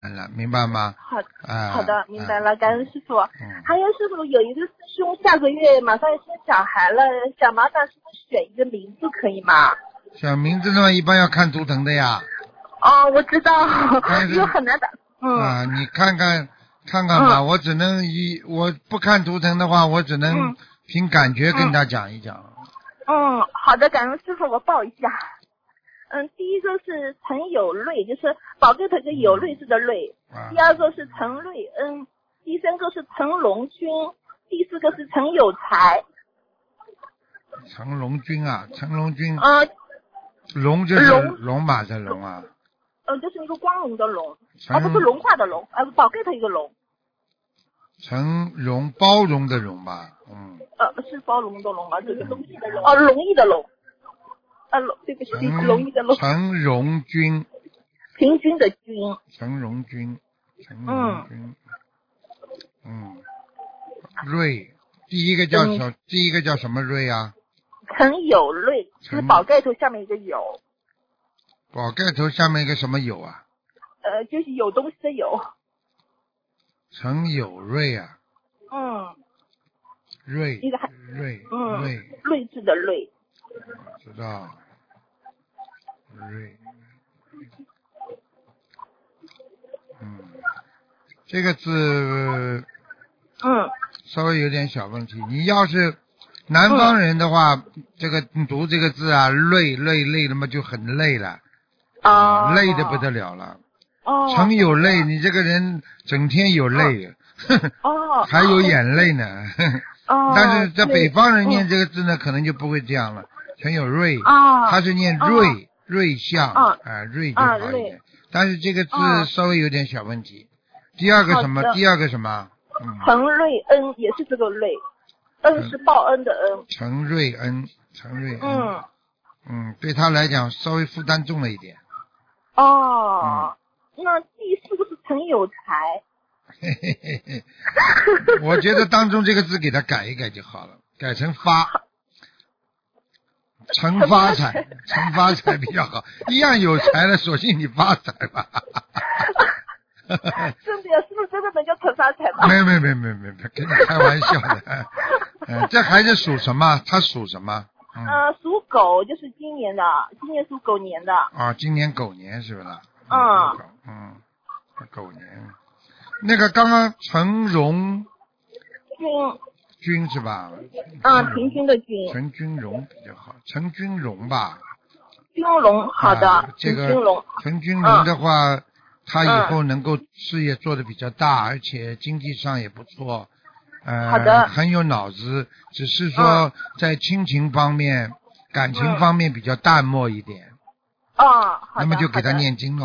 了，明白吗？ 好的，明白了，感恩师傅。 嗯。 还有师傅，有一个师兄下个月马上要生小孩了，想麻烦师傅选一个名字可以吗？ 小名字的话，一般要看图腾的呀。 哦，我知道，有很难的。 你看看吧，我只能我不看图腾的话，我只能凭感觉跟他讲一讲。 好的，感恩师傅，我报一下。第一个是陈有瑞，就是宝盖头一个有瑞字的瑞。第二个是陈瑞恩，第三个是陈龙军，第四个是陈有才。 陈龙军啊，陈龙军。龙就是龙马的龙啊。 就是一个光荣的龙，不是龙化的龙，宝盖头一个龙。 陈容，包容的容吧。 是包容的龙吗？这个容易的龙。容易的龙。对不起，容易的龙。 陈荣军。 平均的均。 陈荣军。瑞，第一个叫什么瑞啊？ 陈有瑞，就是宝盖头下面一个有。 宝盖头下面一个什么有啊？ 就是有东西的有。 陈有瑞啊。瑞。 瑞字的瑞。 知道。瑞。这个字。稍微有点小问题。你要是南方人的话，这个读这个字啊，累了嘛，就很累了。累得不得了了。常有泪，你这个人整天有泪。还有眼泪呢。但是在北方人念这个字呢，可能就不会这样了。陈有瑞，他是念瑞相，瑞就好一点。但是这个字稍微有点小问题。第二个什么？ 陈瑞恩也是这个瑞，恩是报恩的恩。 陈瑞恩。对他来讲稍微负担重了一点。 那第四个是陈有才。 我觉得当中这个字给他改一改就好了，改成发。陈发财比较好，一样有财了，索性你发财吧。 真的呀，是不是真的能叫陈发财吗？ 没，跟你开玩笑的。这孩子属什么？他属什么？ 属狗，就是今年属狗年的。 今年狗年是不是？狗年。那个刚刚陈荣军是吧？ 平均的均。 陈军荣比较好，陈军荣吧。 军荣，好的。 这个陈军荣的话，他以后能够事业做得比较大，而且经济上也不错。 好的。 很有脑子，只是说在亲情方面、感情方面比较淡漠一点。 好的。 那么就给他念经了。